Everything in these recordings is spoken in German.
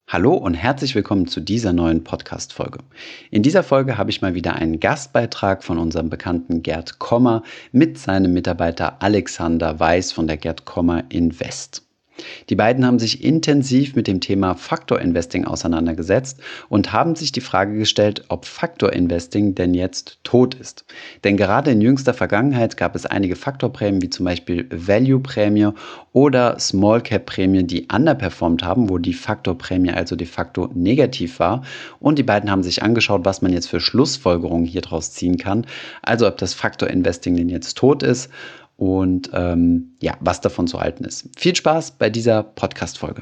Hallo und herzlich willkommen zu dieser neuen Podcast-Folge. In dieser Folge habe ich mal wieder einen Gastbeitrag von unserem bekannten Gerd Kommer mit seinem Mitarbeiter Alexander Weiß von der Gerd Kommer Invest. Die beiden haben sich intensiv mit dem Thema Faktor Investing auseinandergesetzt und haben sich die Frage gestellt, ob Faktor Investing denn jetzt tot ist. Denn gerade in jüngster Vergangenheit gab es einige Faktorprämien, wie zum Beispiel Value-Prämie oder Small-Cap-Prämie, die underperformed haben, wo die Faktorprämie also de facto negativ war. Und die beiden haben sich angeschaut, was man jetzt für Schlussfolgerungen hier draus ziehen kann. Also ob das Faktor Investing denn jetzt tot ist und was davon zu halten ist. Viel Spaß bei dieser Podcast-Folge.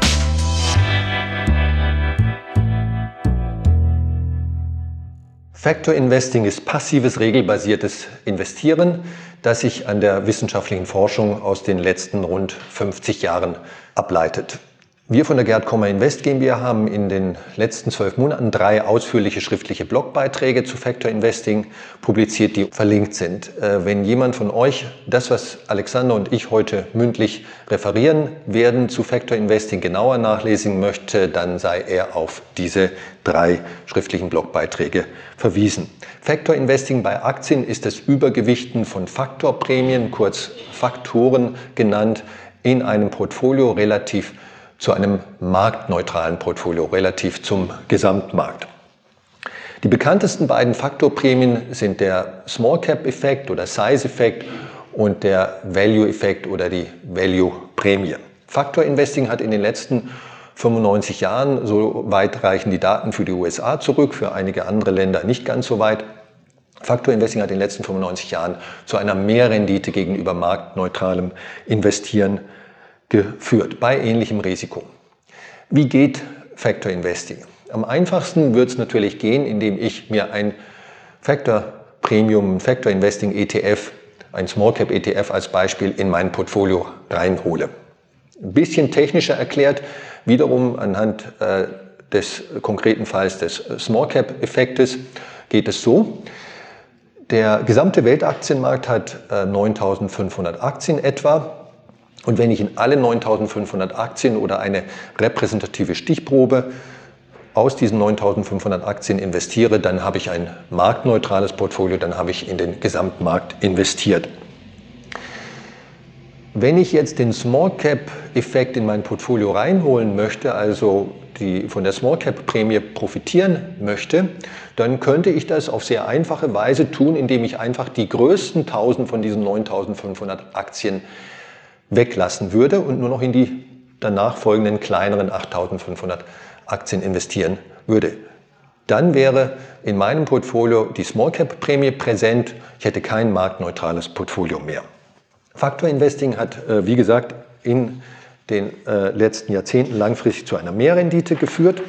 Factor Investing ist passives, regelbasiertes Investieren, das sich an der wissenschaftlichen Forschung aus den letzten rund 50 Jahren ableitet. Wir von der Gerd Kommer Invest GmbH haben in den letzten 12 Monaten 3 ausführliche schriftliche Blogbeiträge zu Factor Investing publiziert, die verlinkt sind. Wenn jemand von euch das, was Alexander und ich heute mündlich referieren werden, zu Factor Investing genauer nachlesen möchte, dann sei er auf diese 3 schriftlichen Blogbeiträge verwiesen. Factor Investing bei Aktien ist das Übergewichten von Faktorprämien, kurz Faktoren genannt, in einem Portfolio relativ zu einem marktneutralen Portfolio, relativ zum Gesamtmarkt. Die bekanntesten beiden Faktorprämien sind der Small Cap Effekt oder Size Effekt und der Value Effekt oder die Value Prämie. Faktor Investing hat in den letzten 95 Jahren, so weit reichen die Daten für die USA zurück, für einige andere Länder nicht ganz so weit. Faktor Investing hat in den letzten 95 Jahren zu einer Mehrrendite gegenüber marktneutralem Investieren geführt, bei ähnlichem Risiko. Wie geht Factor Investing? Am einfachsten wird es natürlich gehen, indem ich mir ein Factor Premium, Factor Investing ETF, ein Small Cap ETF als Beispiel in mein Portfolio reinhole. Ein bisschen technischer erklärt, wiederum anhand des konkreten Falls des Small Cap Effektes geht es so. Der gesamte Weltaktienmarkt hat 9.500 Aktien etwa. Und wenn ich in alle 9.500 Aktien oder eine repräsentative Stichprobe aus diesen 9.500 Aktien investiere, dann habe ich ein marktneutrales Portfolio, dann habe ich in den Gesamtmarkt investiert. Wenn ich jetzt den Small Cap Effekt in mein Portfolio reinholen möchte, also von der Small Cap Prämie profitieren möchte, dann könnte ich das auf sehr einfache Weise tun, indem ich einfach die größten 1.000 von diesen 9.500 Aktien weglassen würde und nur noch in die danach folgenden kleineren 8.500 Aktien investieren würde. Dann wäre in meinem Portfolio die Small Cap Prämie präsent. Ich hätte kein marktneutrales Portfolio mehr. Faktor Investing hat, wie gesagt, in den letzten Jahrzehnten langfristig zu einer Mehrrendite geführt.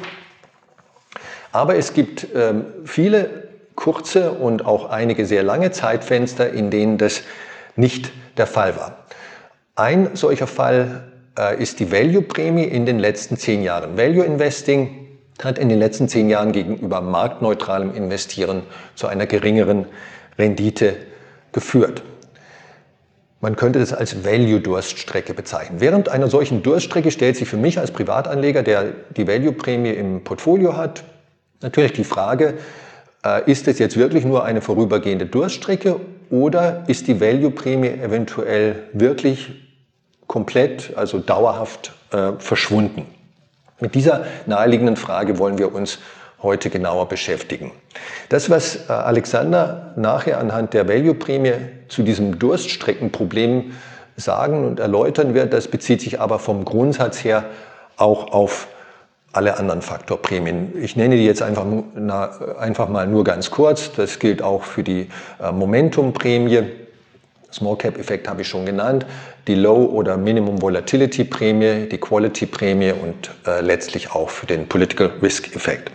Aber es gibt viele kurze und auch einige sehr lange Zeitfenster, in denen das nicht der Fall war. Ein solcher Fall ist die Value-Prämie in den letzten 10 Jahren. Value Investing hat in den letzten 10 Jahren gegenüber marktneutralem Investieren zu einer geringeren Rendite geführt. Man könnte das als Value-Durststrecke bezeichnen. Während einer solchen Durststrecke stellt sich für mich als Privatanleger, der die Value-Prämie im Portfolio hat, natürlich die Frage, ist es jetzt wirklich nur eine vorübergehende Durststrecke oder ist die Value-Prämie eventuell wirklich komplett, also dauerhaft verschwunden? Mit dieser naheliegenden Frage wollen wir uns heute genauer beschäftigen. Das, was Alexander nachher anhand der Value-Prämie zu diesem Durststreckenproblem sagen und erläutern wird, das bezieht sich aber vom Grundsatz her auch auf alle anderen Faktorprämien. Ich nenne die jetzt einfach mal nur ganz kurz. Das gilt auch für die Momentum-Prämie. Small Cap Effekt habe ich schon genannt. Die Low- oder Minimum Volatility Prämie, die Quality Prämie und letztlich auch für den Political Risk Effekt.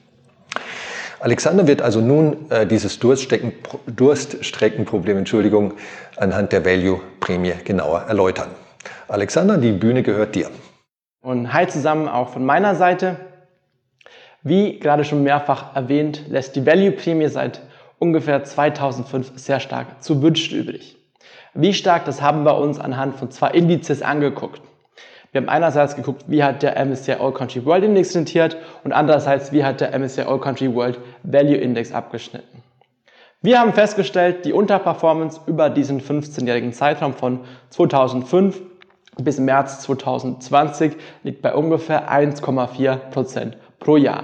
Alexander wird also nun dieses Durststreckenproblem, anhand der Value-Prämie genauer erläutern. Alexander, die Bühne gehört dir. Und hi zusammen auch von meiner Seite. Wie gerade schon mehrfach erwähnt, lässt die Value-Prämie seit ungefähr 2005 sehr stark zu wünschen übrig. Wie stark, das haben wir uns anhand von 2 Indizes angeguckt. Wir haben einerseits geguckt, wie hat der MSCI All Country World Index rentiert und andererseits, wie hat der MSCI All Country World Value Index abgeschnitten. Wir haben festgestellt, die Unterperformance über diesen 15-jährigen Zeitraum von 2005 bis März 2020 liegt bei ungefähr 1,4% pro Jahr.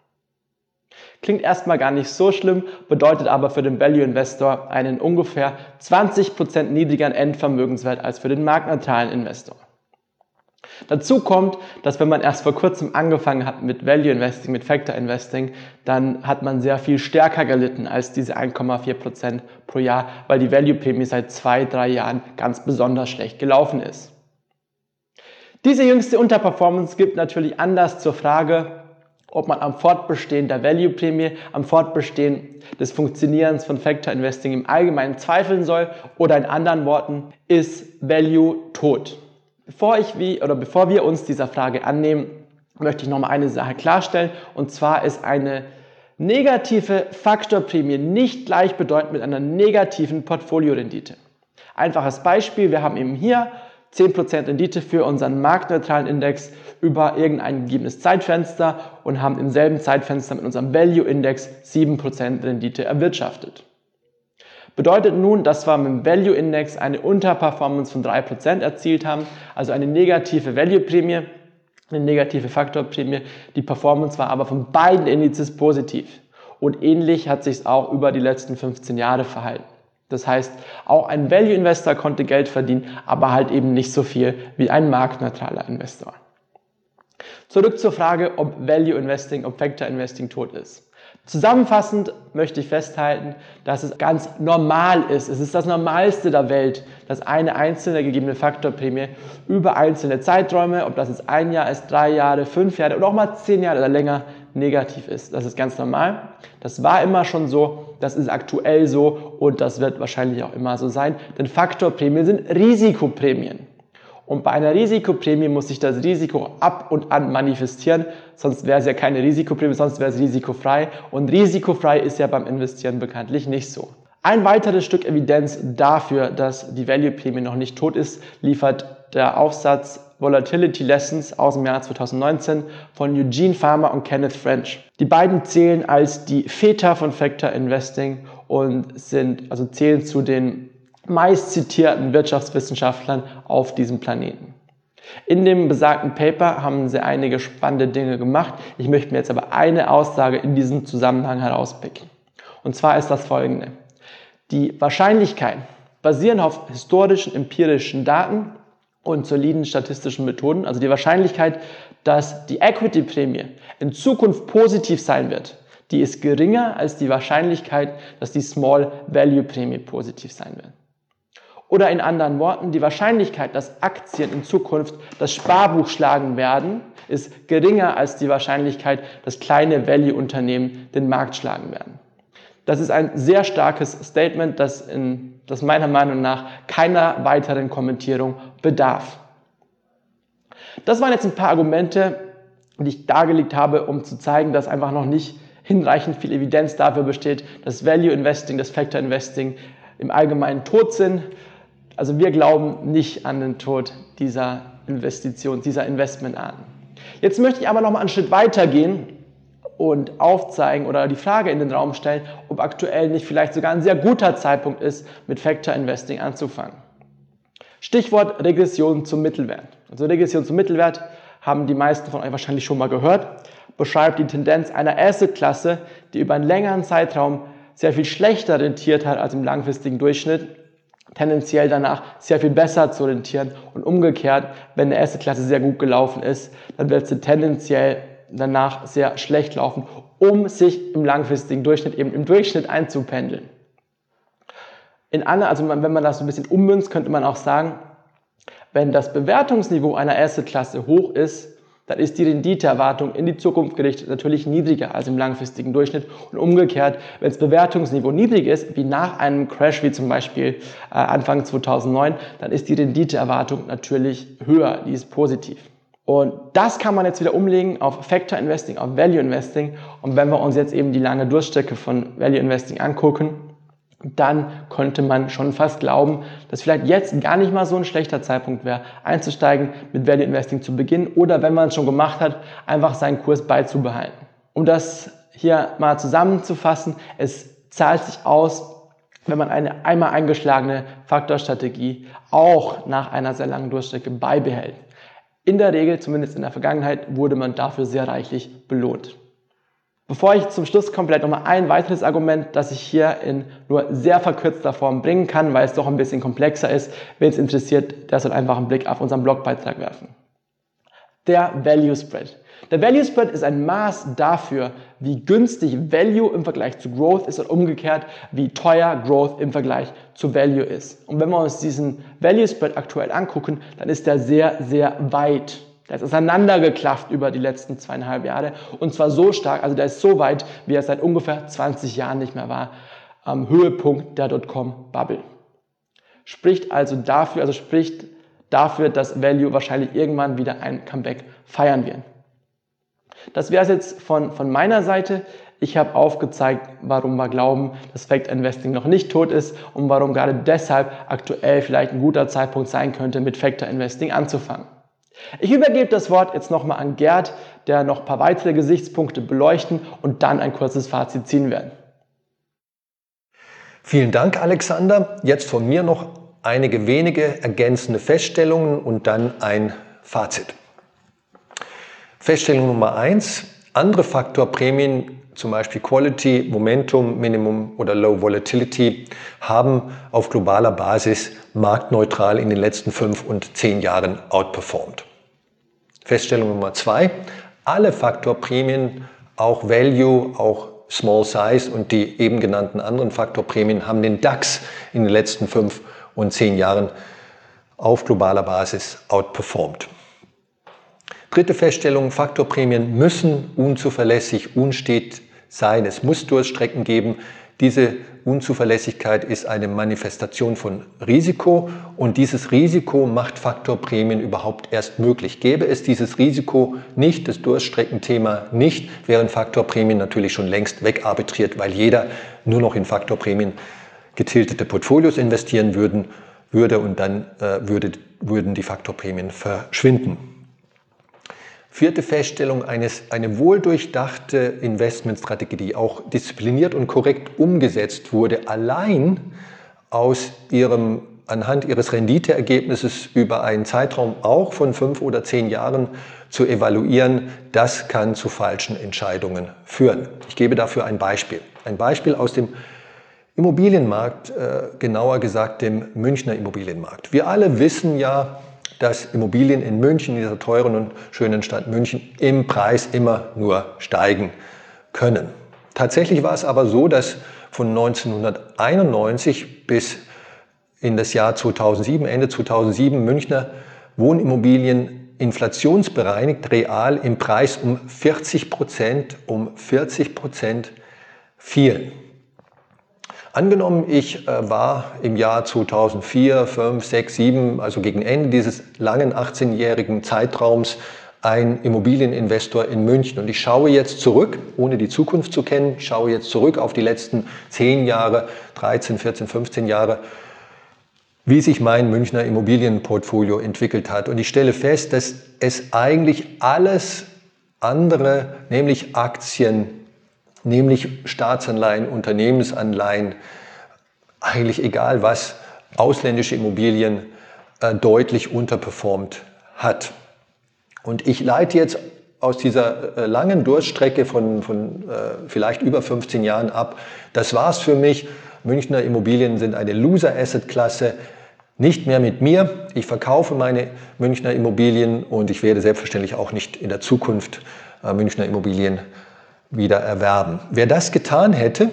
Klingt erstmal gar nicht so schlimm, bedeutet aber für den Value Investor einen ungefähr 20% niedrigeren Endvermögenswert als für den marktneutralen Investor. Dazu kommt, dass wenn man erst vor kurzem angefangen hat mit Value Investing, mit Factor Investing, dann hat man sehr viel stärker gelitten als diese 1,4% pro Jahr, weil die Value-Prämie seit 2-3 Jahren ganz besonders schlecht gelaufen ist. Diese jüngste Unterperformance gibt natürlich Anlass zur Frage, ob man am Fortbestehen der Value-Prämie, am Fortbestehen des Funktionierens von Factor Investing im Allgemeinen zweifeln soll oder in anderen Worten, ist Value tot? Bevor wir uns dieser Frage annehmen, möchte ich nochmal eine Sache klarstellen, und zwar ist eine negative Faktorprämie nicht gleichbedeutend mit einer negativen Portfoliorendite. Einfaches Beispiel, wir haben eben hier 10% Rendite für unseren marktneutralen Index über irgendein gegebenes Zeitfenster und haben im selben Zeitfenster mit unserem Value Index 7% Rendite erwirtschaftet. Bedeutet nun, dass wir mit dem Value Index eine Unterperformance von 3% erzielt haben, also eine negative Value-Prämie, eine negative Faktorprämie. Die Performance war aber von beiden Indizes positiv. Und ähnlich hat sich es auch über die letzten 15 Jahre verhalten. Das heißt, auch ein Value-Investor konnte Geld verdienen, aber halt eben nicht so viel wie ein marktneutraler Investor. Zurück zur Frage, ob Value Investing, ob Factor Investing tot ist. Zusammenfassend möchte ich festhalten, dass es ganz normal ist. Es ist das Normalste der Welt, dass eine einzelne gegebene Faktorprämie über einzelne Zeiträume, ob das jetzt 1 Jahr ist, 3 Jahre, 5 Jahre oder auch mal 10 Jahre oder länger, negativ ist. Das ist ganz normal. Das war immer schon so, das ist aktuell so und das wird wahrscheinlich auch immer so sein, denn Faktorprämien sind Risikoprämien. Und bei einer Risikoprämie muss sich das Risiko ab und an manifestieren, sonst wäre es ja keine Risikoprämie, sonst wäre es risikofrei. Und risikofrei ist ja beim Investieren bekanntlich nicht so. Ein weiteres Stück Evidenz dafür, dass die Value-Prämie noch nicht tot ist, liefert der Aufsatz Volatility Lessons aus dem Jahr 2019 von Eugene Farmer und Kenneth French. Die beiden zählen als die Väter von Factor Investing und zählen zu den meist zitierten Wirtschaftswissenschaftlern auf diesem Planeten. In dem besagten Paper haben sie einige spannende Dinge gemacht. Ich möchte mir jetzt aber eine Aussage in diesem Zusammenhang herauspicken. Und zwar ist das folgende. Die Wahrscheinlichkeit, basierend auf historischen, empirischen Daten und soliden statistischen Methoden, also die Wahrscheinlichkeit, dass die Equity-Prämie in Zukunft positiv sein wird, die ist geringer als die Wahrscheinlichkeit, dass die Small-Value-Prämie positiv sein wird. Oder in anderen Worten, die Wahrscheinlichkeit, dass Aktien in Zukunft das Sparbuch schlagen werden, ist geringer als die Wahrscheinlichkeit, dass kleine Value-Unternehmen den Markt schlagen werden. Das ist ein sehr starkes Statement, das meiner Meinung nach keiner weiteren Kommentierung bedarf. Das waren jetzt ein paar Argumente, die ich dargelegt habe, um zu zeigen, dass einfach noch nicht hinreichend viel Evidenz dafür besteht, dass Value Investing, das Factor Investing im Allgemeinen tot sind. Also wir glauben nicht an den Tod dieser Investition, dieser Investmentarten. Jetzt möchte ich aber noch mal einen Schritt weiter gehen und aufzeigen oder die Frage in den Raum stellen, ob aktuell nicht vielleicht sogar ein sehr guter Zeitpunkt ist, mit Factor Investing anzufangen. Stichwort Regression zum Mittelwert. Also Regression zum Mittelwert haben die meisten von euch wahrscheinlich schon mal gehört, beschreibt die Tendenz einer Assetklasse, die über einen längeren Zeitraum sehr viel schlechter rentiert hat als im langfristigen Durchschnitt, tendenziell danach sehr viel besser zu rentieren und umgekehrt, wenn eine Assetklasse sehr gut gelaufen ist, dann wird sie tendenziell danach sehr schlecht laufen, um sich im langfristigen Durchschnitt eben im Durchschnitt einzupendeln. Wenn man das so ein bisschen ummünzt, könnte man auch sagen, wenn das Bewertungsniveau einer Assetklasse hoch ist, dann ist die Renditeerwartung in die Zukunft gerichtet natürlich niedriger als im langfristigen Durchschnitt. Und umgekehrt, wenn das Bewertungsniveau niedrig ist, wie nach einem Crash, wie zum Beispiel Anfang 2009, dann ist die Renditeerwartung natürlich höher, die ist positiv. Und das kann man jetzt wieder umlegen auf Factor Investing, auf Value Investing. Und wenn wir uns jetzt eben die lange Durststrecke von Value Investing angucken, dann könnte man schon fast glauben, dass vielleicht jetzt gar nicht mal so ein schlechter Zeitpunkt wäre, einzusteigen, mit Value Investing zu beginnen oder wenn man es schon gemacht hat, einfach seinen Kurs beizubehalten. Um das hier mal zusammenzufassen, es zahlt sich aus, wenn man eine einmal eingeschlagene Faktorstrategie auch nach einer sehr langen Durchstrecke beibehält. In der Regel, zumindest in der Vergangenheit, wurde man dafür sehr reichlich belohnt. Bevor ich zum Schluss komplett nochmal ein weiteres Argument, das ich hier in nur sehr verkürzter Form bringen kann, weil es doch ein bisschen komplexer ist, wen es interessiert, der soll einfach einen Blick auf unseren Blogbeitrag werfen. Der Value Spread. Der Value Spread ist ein Maß dafür, wie günstig Value im Vergleich zu Growth ist und umgekehrt, wie teuer Growth im Vergleich zu Value ist. Und wenn wir uns diesen Value Spread aktuell angucken, dann ist der sehr, sehr weit. Der ist auseinandergeklafft über die letzten 2,5 Jahre und zwar so stark, also der ist so weit, wie er seit ungefähr 20 Jahren nicht mehr war, am Höhepunkt der Dotcom-Bubble. Spricht dafür, dass Value wahrscheinlich irgendwann wieder ein Comeback feiern wird. Das wäre es jetzt von meiner Seite. Ich habe aufgezeigt, warum wir glauben, dass Factor Investing noch nicht tot ist und warum gerade deshalb aktuell vielleicht ein guter Zeitpunkt sein könnte, mit Factor Investing anzufangen. Ich übergebe das Wort jetzt nochmal an Gerd, der noch ein paar weitere Gesichtspunkte beleuchten und dann ein kurzes Fazit ziehen wird. Vielen Dank, Alexander. Jetzt von mir noch einige wenige ergänzende Feststellungen und dann ein Fazit. Feststellung Nummer 1. Andere Faktorprämien, zum Beispiel Quality, Momentum, Minimum oder Low Volatility, haben auf globaler Basis marktneutral in den letzten 5 und 10 Jahren outperformed. Feststellung Nummer 2. Alle Faktorprämien, auch Value, auch Small Size und die eben genannten anderen Faktorprämien haben den DAX in den letzten 5 und 10 Jahren auf globaler Basis outperformed. Dritte Feststellung, Faktorprämien müssen unzuverlässig, unstet sein. Es muss Durststrecken geben. Diese Unzuverlässigkeit ist eine Manifestation von Risiko und dieses Risiko macht Faktorprämien überhaupt erst möglich. Gäbe es dieses Risiko nicht, das Durststreckenthema nicht, wären Faktorprämien natürlich schon längst wegarbitriert, weil jeder nur noch in Faktorprämien getiltete Portfolios investieren würde und dann würden die Faktorprämien verschwinden. Vierte Feststellung, eine wohldurchdachte Investmentstrategie, die auch diszipliniert und korrekt umgesetzt wurde, allein anhand ihres Renditeergebnisses über einen Zeitraum auch von 5 oder 10 Jahren zu evaluieren, das kann zu falschen Entscheidungen führen. Ich gebe dafür ein Beispiel. Ein Beispiel aus dem Immobilienmarkt, genauer gesagt dem Münchner Immobilienmarkt. Wir alle wissen ja, dass Immobilien in München, in dieser teuren und schönen Stadt München, im Preis immer nur steigen können. Tatsächlich war es aber so, dass von 1991 bis in das Jahr 2007, Ende 2007, Münchner Wohnimmobilien inflationsbereinigt real im Preis um 40% fielen. Angenommen, ich war im Jahr 2004, 5, 6, 7, also gegen Ende dieses langen 18-jährigen Zeitraums, ein Immobilieninvestor in München. Und ich schaue jetzt zurück, ohne die Zukunft zu kennen, ich schaue jetzt zurück auf die letzten 10 Jahre, 13, 14, 15 Jahre, wie sich mein Münchner Immobilienportfolio entwickelt hat. Und ich stelle fest, dass es eigentlich alles andere, nämlich Aktien, nämlich Staatsanleihen, Unternehmensanleihen, eigentlich egal was, ausländische Immobilien deutlich unterperformt hat. Und ich leite jetzt aus dieser langen Durststrecke von vielleicht über 15 Jahren ab, das war's für mich, Münchner Immobilien sind eine Loser-Asset-Klasse, nicht mehr mit mir, ich verkaufe meine Münchner Immobilien und ich werde selbstverständlich auch nicht in der Zukunft Münchner Immobilien wieder erwerben. Wer das getan hätte,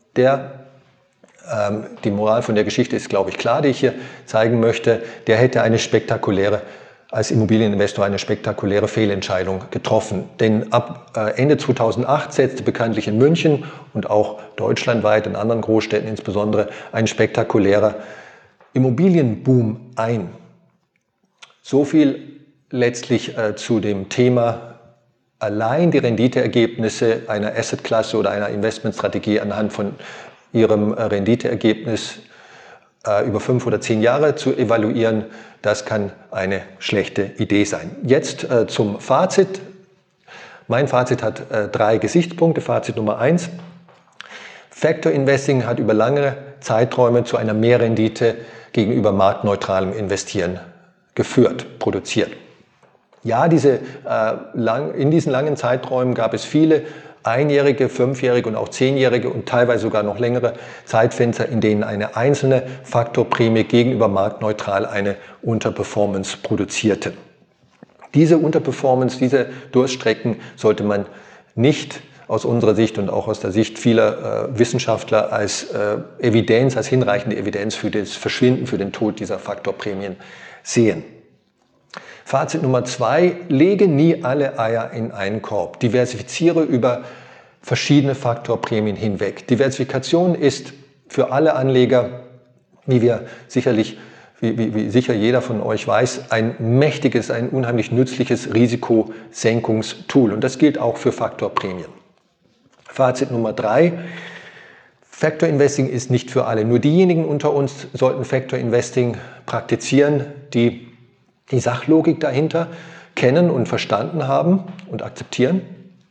die Moral von der Geschichte ist, glaube ich, klar, die ich hier zeigen möchte, der hätte als Immobilieninvestor eine spektakuläre Fehlentscheidung getroffen. Denn ab Ende 2008 setzte bekanntlich in München und auch deutschlandweit, in anderen Großstädten insbesondere, ein spektakulärer Immobilienboom ein. So viel letztlich zu dem Thema allein die Renditeergebnisse einer Assetklasse oder einer Investmentstrategie anhand von ihrem Renditeergebnis über 5 oder 10 Jahre zu evaluieren, das kann eine schlechte Idee sein. Jetzt zum Fazit. Mein Fazit hat 3 Gesichtspunkte. Fazit Nummer 1. Factor Investing hat über lange Zeiträume zu einer Mehrrendite gegenüber marktneutralem Investieren geführt, produziert. Ja, in diesen langen Zeiträumen gab es viele einjährige, 5-jährige und auch 10-jährige und teilweise sogar noch längere Zeitfenster, in denen eine einzelne Faktorprämie gegenüber marktneutral eine Unterperformance produzierte. Diese Unterperformance, diese Durststrecken sollte man nicht aus unserer Sicht und auch aus der Sicht vieler Wissenschaftler als Evidenz, als hinreichende Evidenz für das Verschwinden, für den Tod dieser Faktorprämien sehen. Fazit Nummer 2, lege nie alle Eier in einen Korb. Diversifiziere über verschiedene Faktorprämien hinweg. Diversifikation ist für alle Anleger, wie sicher jeder von euch weiß, ein mächtiges, ein unheimlich nützliches Risikosenkungstool. Und das gilt auch für Faktorprämien. Fazit Nummer 3, Factor Investing ist nicht für alle. Nur diejenigen unter uns sollten Factor Investing praktizieren, die die Sachlogik dahinter kennen und verstanden haben und akzeptieren,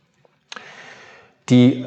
die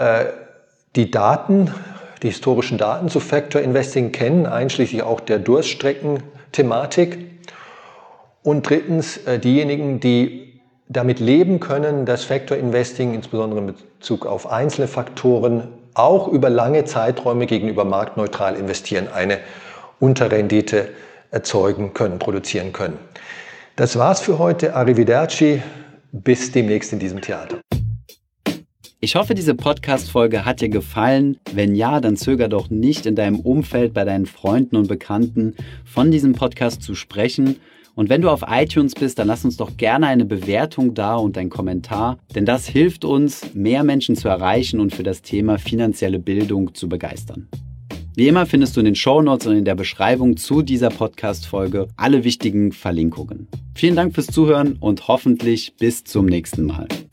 historischen Daten zu Factor Investing kennen, einschließlich auch der Durststrecken-Thematik. Und drittens diejenigen, die damit leben können, dass Factor Investing insbesondere in Bezug auf einzelne Faktoren auch über lange Zeiträume gegenüber marktneutral investieren eine Unterrendite erzeugen können, produzieren können. Das war's für heute. Arrivederci. Bis demnächst in diesem Theater. Ich hoffe, diese Podcast-Folge hat dir gefallen. Wenn ja, dann zöger doch nicht, in deinem Umfeld, bei deinen Freunden und Bekannten von diesem Podcast zu sprechen. Und wenn du auf iTunes bist, dann lass uns doch gerne eine Bewertung da und einen Kommentar. Denn das hilft uns, mehr Menschen zu erreichen und für das Thema finanzielle Bildung zu begeistern. Wie immer findest du in den Shownotes und in der Beschreibung zu dieser Podcast-Folge alle wichtigen Verlinkungen. Vielen Dank fürs Zuhören und hoffentlich bis zum nächsten Mal.